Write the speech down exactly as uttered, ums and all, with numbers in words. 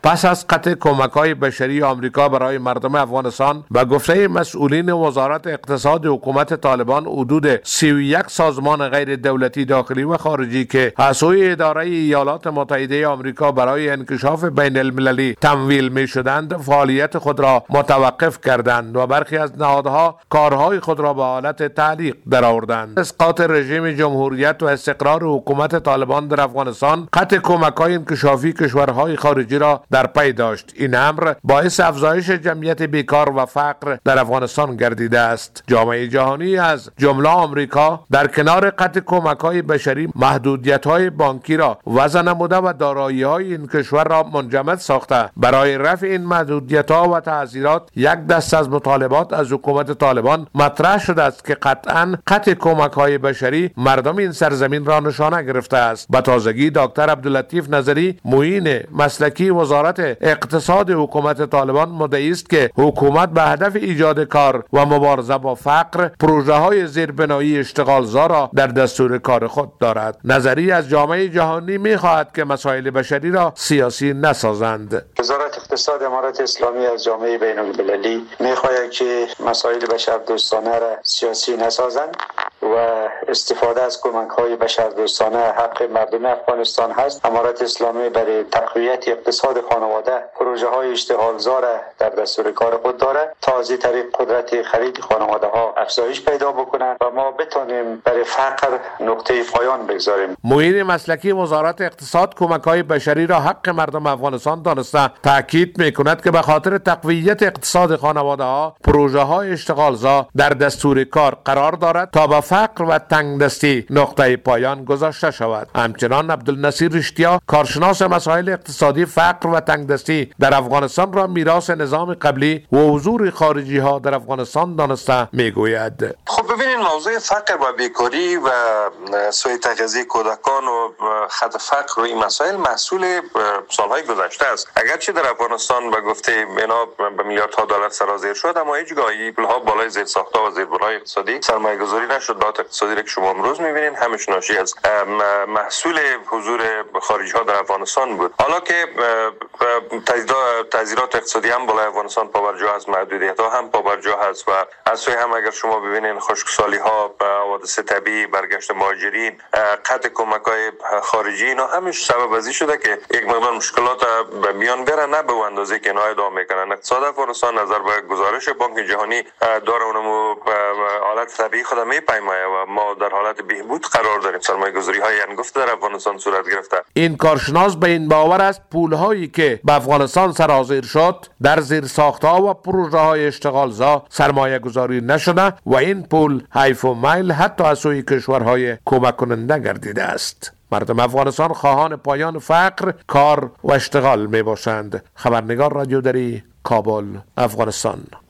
پس از قطع کمک‌های بشری آمریکا برای مردم افغانستان و گفته مسئولین وزارت اقتصاد حکومت طالبان، حدود سی و یک سازمان غیر دولتی داخلی و خارجی که از سوی اداره ایالات متحده آمریکا برای انکشاف بین المللی تمویل می شدند فعالیت خود را متوقف کردند و برخی از نهادها کارهای خود را به حالت تعلیق درآوردند. اسقاط رژیم جمهوریت و استقرار حکومت طالبان در افغانستان قطع کمک‌های انکشافی کشورهای خارجی را در پی داشت. این امر باعث افزایش جمعیت بیکار و فقر در افغانستان گردیده است. جامعه جهانی از جمله آمریکا در کنار قطع کمک‌های بشری محدودیت‌های بانکی را وضع نموده و دارایی‌های این کشور را منجمد ساخته. برای رفع این محدودیت‌ها و تعزیرات یک دست از مطالبات از حکومت طالبان مطرح شده است که قطعاً قطع کمک‌های بشری مردم این سرزمین را نشانه گرفته است. به تازگی دکتر عبداللطیف نظری، معین مسلکی وزارت اقتصاد حکومت طالبان، مدعی است که حکومت به هدف ایجاد کار و مبارزه با فقر پروژه‌های زیربنایی اشتغالزا را در دستور کار خود دارد. نظری از جامعه جهانی می‌خواهد که مسائل بشری را سیاسی نسازند. وزارت اقتصاد امارات اسلامی از جامعه بین‌المللی می‌خواهد که مسائل بشردوستانه را سیاسی نسازند و استفاده از کمک‌های بشردوستانه حق مردم افغانستان هست. امارات اسلامی برای تقویت اقتصاد خانواده پروژه‌های اشتغالزا را در دستور کار خود دارد تا از این طریق قدرت خرید خانواده‌ها افزایش پیدا بکنند و ما بتونیم برای فقر نقطه پایان بگذاریم. معین مسلکی وزارت اقتصاد کمک‌های بشری را حق مردم افغانستان دانسته تاکید می‌کند که به خاطر تقویت اقتصاد خانواده‌ها پروژه‌های اشتغالزا در دستور کار قرار دارد تا به فقر و تنگدستی نقطه پایان گذاشته شود. همچنان عبدالنصیر رشتیا، کارشناس مسائل اقتصادی، فقر و تنگدستی در افغانستان را میراث نظام قبلی و حضور خارجی ها در افغانستان دانسته میگوید. خب ببینید، موضوع فقر و بیکاری و سوء تغذیه کودکان و خط فقر و این مسائل محصول سالهای گذشته است. اگرچه در افغانستان به گفته اینا به میلیاردها دلار سرازیر شد، اما هیچ گاهی پولها بالای زیر ساخت‌ها و زیربنای اقتصادی سرمایه گذاری نشد. داد اقتصادی را که شما امروز می‌بینید همش ناشی از محصول حضور خارجی ها در افغانستان بود. حالا که تعزیرات اقتصادی هم بالای افغانستان پابرجا هست، محدودیت ها هم پابرجا هست و از سوی هم اگر شما ببینید خشکسالی ها، حوادث طبیعی، برگشت مهاجرین، قطع کمک های خارجی، اینا همش سبب ازی شده که یک مقدار مشکلات به میان بره، نه به اندازه که اینا ادامه میکنن. اقتصاد افغانستان نظر به گزارش بانک جهانی داره اونمو حالت طبیعی خود میپیمایه و ما در حالت بهبود قرار داریم. سرمایه‌گذاری های انگفت در افغانستان صورت گرفته. این کارشناس به این باور است پول‌هایی که به افغانستان سرازیر شد در زیر ساخت‌ها و پروژه‌های اشتغالزا سرمایه گذاری نشده و این پول حیف و میل حتی از سوی کشورهای کمک کننده گردیده است. مردم افغانستان خواهان پایان فقر، کار و اشتغال می باشند. خبرنگار رادیو دری، کابل، افغانستان.